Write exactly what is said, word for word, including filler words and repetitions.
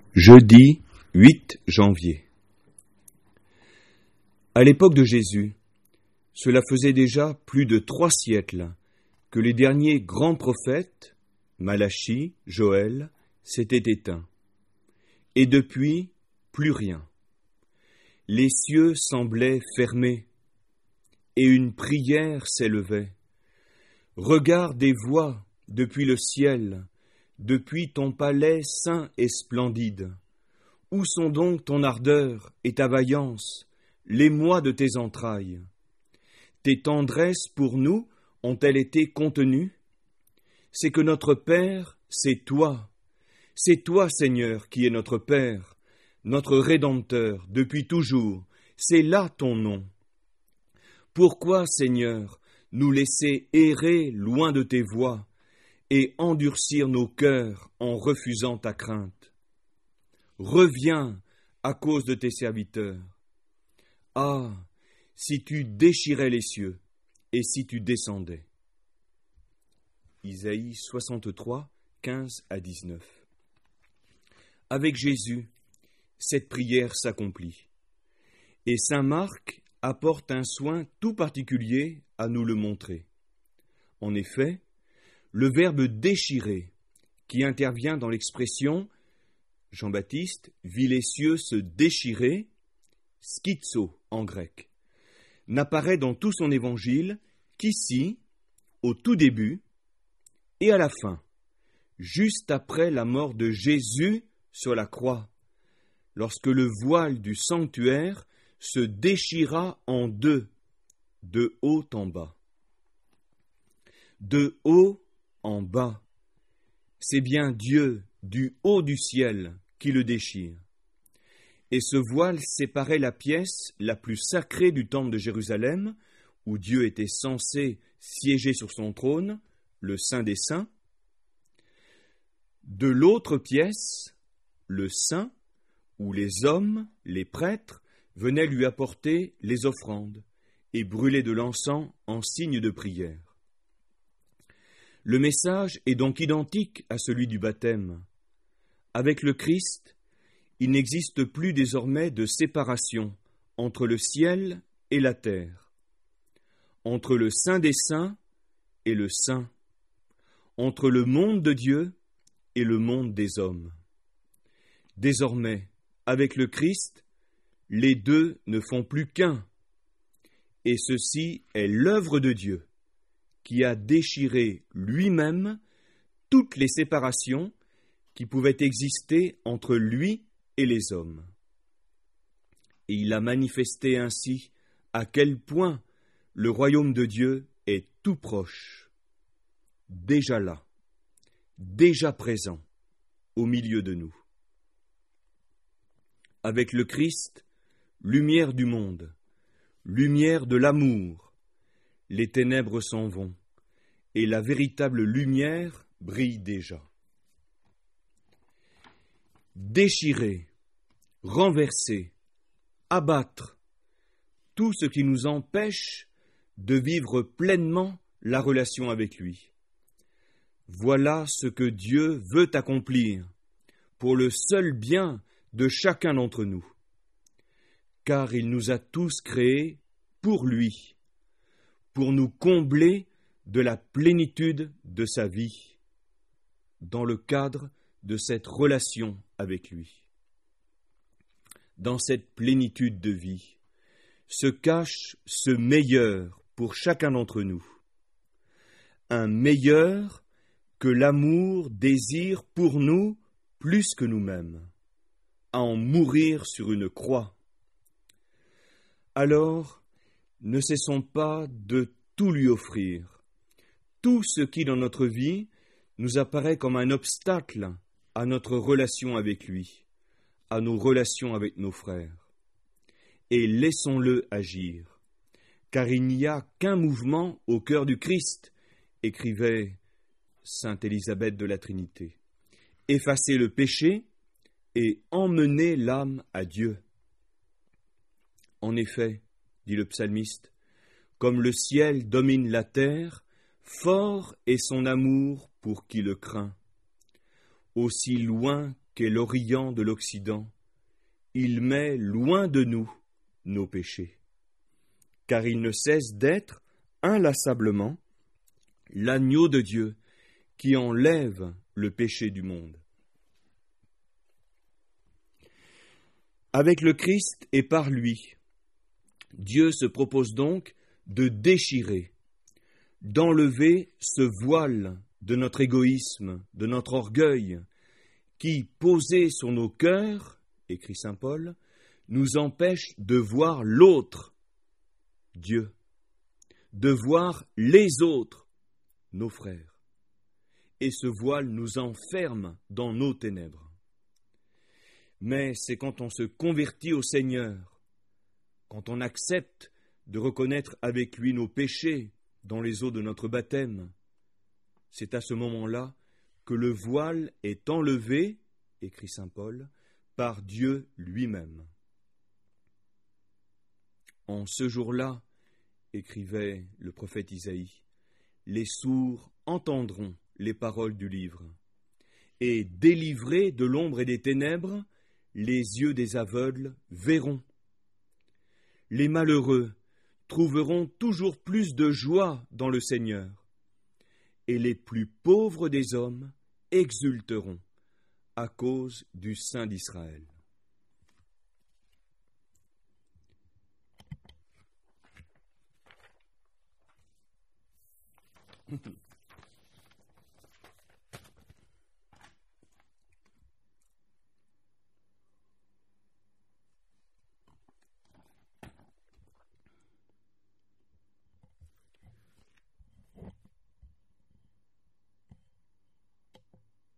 Jeudi huit janvier. À l'époque de Jésus, cela faisait déjà plus de trois siècles que les derniers grands prophètes, Malachie, Joël, s'étaient éteints. Et depuis, plus rien. Les cieux semblaient fermés, et une prière s'élevait. Regarde des voix depuis le ciel, depuis ton palais saint et splendide. Où sont donc ton ardeur et ta vaillance, les mois de tes entrailles? Tes tendresses pour nous ont-elles été contenues? C'est que notre Père, c'est toi. C'est toi, Seigneur, qui es notre Père, notre Rédempteur, depuis toujours. C'est là ton nom. Pourquoi, Seigneur, nous laisser errer loin de tes voies et endurcir nos cœurs en refusant ta crainte? Reviens à cause de tes serviteurs. Ah, si tu déchirais les cieux et si tu descendais. Isaïe soixante-trois, quinze à dix-neuf. Avec Jésus, cette prière s'accomplit. Et saint Marc apporte un soin tout particulier à nous le montrer. En effet, le verbe déchirer, qui intervient dans l'expression « Jean-Baptiste vit les cieux se déchirer », schizo en grec, n'apparaît dans tout son évangile qu'ici, au tout début et à la fin, juste après la mort de Jésus sur la croix, lorsque le voile du sanctuaire se déchira en deux, de haut en bas. De haut en bas, c'est bien Dieu du haut du ciel qui le déchire. Et ce voile séparait la pièce la plus sacrée du temple de Jérusalem, où Dieu était censé siéger sur son trône, le Saint des Saints, de l'autre pièce, le Saint, où les hommes, les prêtres, venaient lui apporter les offrandes et brûler de l'encens en signe de prière. Le message est donc identique à celui du baptême. Avec le Christ, il n'existe plus désormais de séparation entre le ciel et la terre, entre le Saint des Saints et le Saint, entre le monde de Dieu et le monde des hommes. Désormais, avec le Christ, les deux ne font plus qu'un, et ceci est l'œuvre de Dieu, qui a déchiré lui-même toutes les séparations qui pouvaient exister entre lui et les hommes. Et il a manifesté ainsi à quel point le royaume de Dieu est tout proche, déjà là, déjà présent, au milieu de nous. Avec le Christ, lumière du monde, lumière de l'amour, les ténèbres s'en vont, et la véritable lumière brille déjà. Déchirer, renverser, abattre, tout ce qui nous empêche de vivre pleinement la relation avec lui. Voilà ce que Dieu veut accomplir pour le seul bien de chacun d'entre nous, car il nous a tous créés pour lui, pour nous combler de la plénitude de sa vie, dans le cadre de cette relation avec lui. Dans cette plénitude de vie se cache ce meilleur pour chacun d'entre nous, un meilleur que l'amour désire pour nous plus que nous-mêmes, à en mourir sur une croix. Alors, ne cessons pas de tout lui offrir, tout ce qui dans notre vie nous apparaît comme un obstacle à notre relation avec lui, à nos relations avec nos frères. Et laissons-le agir, car il n'y a qu'un mouvement au cœur du Christ, écrivait sainte Élisabeth de la Trinité. Effacer le péché et emmener l'âme à Dieu. En effet, dit le psalmiste, comme le ciel domine la terre, fort est son amour pour qui le craint. Aussi loin qu'est l'Orient de l'Occident, il met loin de nous nos péchés, car il ne cesse d'être inlassablement l'agneau de Dieu qui enlève le péché du monde. Avec le Christ et par lui, Dieu se propose donc de déchirer, d'enlever ce voile de notre égoïsme, de notre orgueil, qui, posé sur nos cœurs, écrit saint Paul, nous empêche de voir l'autre, Dieu, de voir les autres, nos frères. Et ce voile nous enferme dans nos ténèbres. Mais c'est quand on se convertit au Seigneur, quand on accepte de reconnaître avec lui nos péchés dans les eaux de notre baptême, c'est à ce moment-là que le voile est enlevé, écrit saint Paul, par Dieu lui-même. En ce jour-là, écrivait le prophète Isaïe, les sourds entendront les paroles du livre, et délivrés de l'ombre et des ténèbres, les yeux des aveugles verront. Les malheureux trouveront toujours plus de joie dans le Seigneur, et les plus pauvres des hommes exulteront à cause du Saint d'Israël.